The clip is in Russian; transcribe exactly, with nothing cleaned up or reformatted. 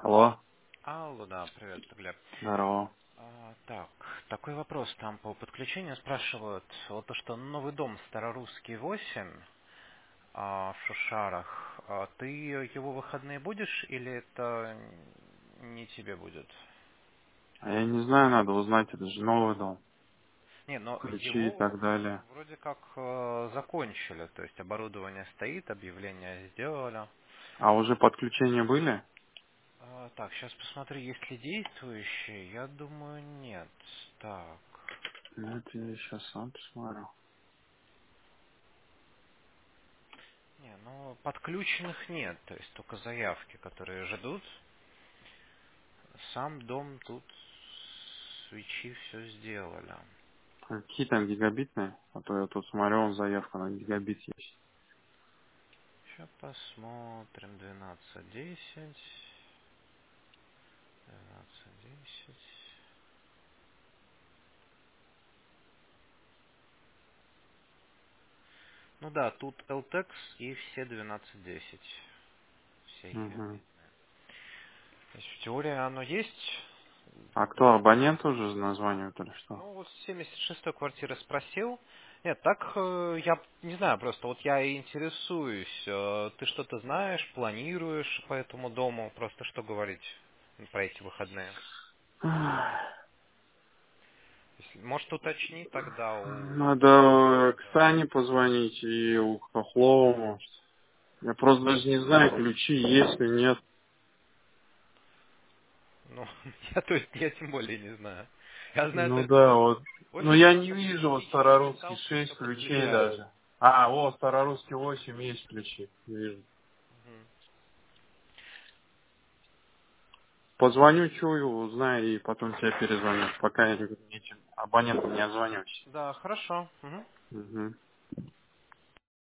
Алло, Алло, да, привет, это Глеб. здорово. А, так, такой вопрос там по подключению спрашивают. Вот то, что новый дом Старорусский восемь а, в Шушарах, а ты его выходные будешь или это не тебе будет? А я не знаю, надо узнать, это же новый дом. Не, но Ключи и его так далее. вроде как э, закончили, то есть оборудование стоит, объявление сделали. А уже подключения были? А, так, сейчас посмотрю, есть ли действующие. Я думаю, нет. Так. Нет, я сейчас сам посмотрю. Не, ну подключенных нет, то есть только заявки, которые ждут. Сам дом тут свечи все сделали. А какие там гигабитные? А то я тут смотрю, он заявка на гигабит есть. Сейчас посмотрим. двенадцать десять. двенадцать десять. Ну да, тут эл текс и все двенадцать десять. Все Угу. гигабитные. То есть в теории оно есть. А кто, абонент уже названивает или что? Ну, вот с семьдесят шестой квартиры спросил. Нет, так э, я не знаю, просто вот я и интересуюсь. Э, ты что-то знаешь, планируешь по этому дому? Просто что говорить про эти выходные? Ах, Если- может, уточни тогда у надо к соседа. Сане позвонить и у Хохлова, может. Я просто даже не знаю, ключи есть или нет. Ну, я, то есть, я тем более не знаю. Я знаю Ну только да, вот вот. Ну офис я не двадцать вижу вот единичек Старорусский записал, что все шесть ключей подключается. даже. А, о, Старорусский восемь есть ключи. Вижу. Мгм. Позвоню Чую, узнаю и потом тебе перезвоню. Пока я этим абонентам не отзвонюсь. Да, хорошо. Мгм. Угу.